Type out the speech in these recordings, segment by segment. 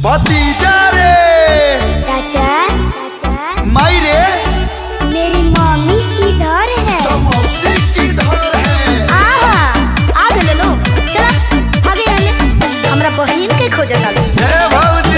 भतीजा रे। चाचा चाचा माई रे। मेरी मम्मी इधर है। तो मौसी किधर है? आ ले लो। चला आगे आइए। हमरा बहन के खोज डालो। जय भौजी।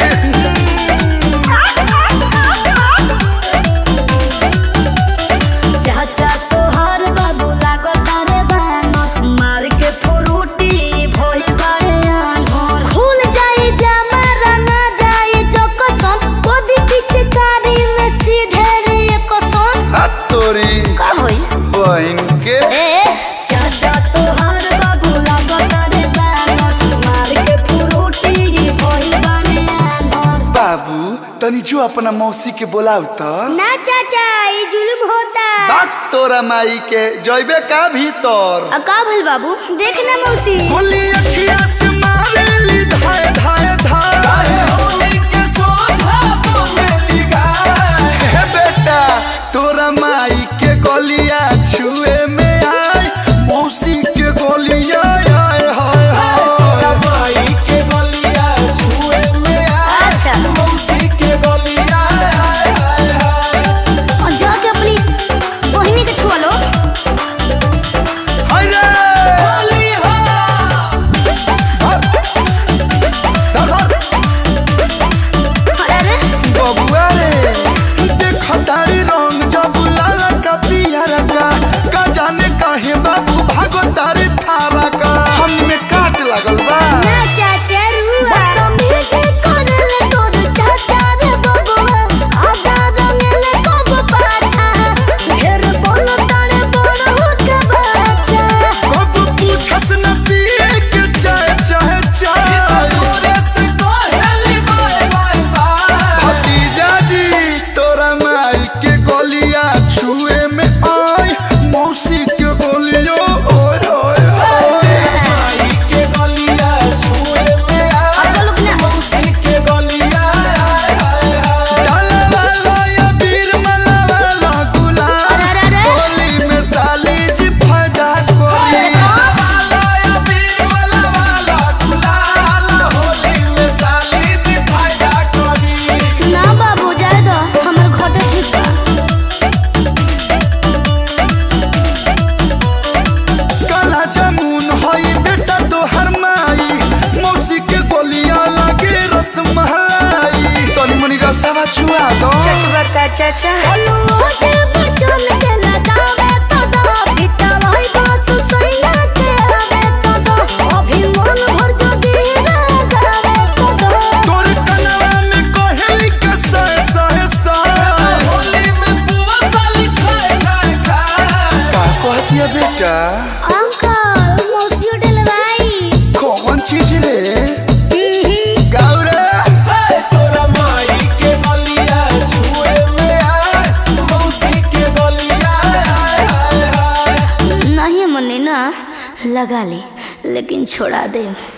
चाचा तोहर बाबू लागो तारे बानो मार के फुरुटी भोई बड़े आनोर खुल जाए जामा रंगा जाए जो कसम कोदी पिचकारी में सीधे रे कसम हाथ तोरी का होई बहन के। ए चाचा तोहर बाबू लागो तारे बानो मार के फुरुटी भोई बड़े आनोर बाबू तनी जो अपना मौसी के बोलाऊ तो। ना चाचा ये जुल्म होता। बात तोरा माई के जइबे का भीतर। का भल बाबू देखना मौसी गोली अखिया से मारेली धाय धाय धाय। होली के सोझा तो मेली गाय। हे बेटा तोरा माई के गोलियां छुए में आय मौसी के गोलियां आय हाय हाय। माई के गोलियां छुए में आए। अच्छा मौसी के गोलियां आए आए आए। और जाके अपनी बहिनी के छुआ लो। हाय रे होली हो धर अरे बबुआ रे। देख तारी रंग जब लाला का पियर का जाने काहे बाबू भागो तारी फारा का। हम में काट लगल बा। ना चाचा रुआ बदतमीजी करले तोर चाचा रे बबुआ आधा रंगले कब पाछा ढेर बोल तारे बड़ होके बच्चा कब पूछस न पिए के चाय चाहे चाय। तोरे से कोहेली बाय बाय बाय। भतीजा जी तोरा माई के गोलियां छुए में आय मौसी के गोलियों ओए ओए ओए। माई के गोलियां छुए में आए। अब लोग ना मौसी के गोलियां आए आए आए। डाला वाला या वीर मला वाला गुलाल। अरे होली में साली जी फायदा कोरी। लाया पीर वाला वाला गुलाल। होली में साली जी फायदा करी। ना बाबू जाए दो हमर घटे ठीक बा। काला जामुन होई बेटा तोहर माई मौसी के गोलियां लगे रसमलाई। तनी मनी रसावा चुआ दो। चाचा हेलो से बचन के लगावे तो दो बिटा भाई बास सैया के आवे तो दो अभी मन भर जो दीदा गावे तो दो तोर कनवा में कोहेली के सह सह सह। होली में बुआ साली खाए खाए खाए। का कहतिया बेटा अंकल मौसी डलवाई कौन चीज रे? गाउरे हे तोरा माई के गोलियां छुए में आए। मौसी के गोलियां आए आए आए। नहीं मने ना लगा ले लेकिन छोड़ा दे।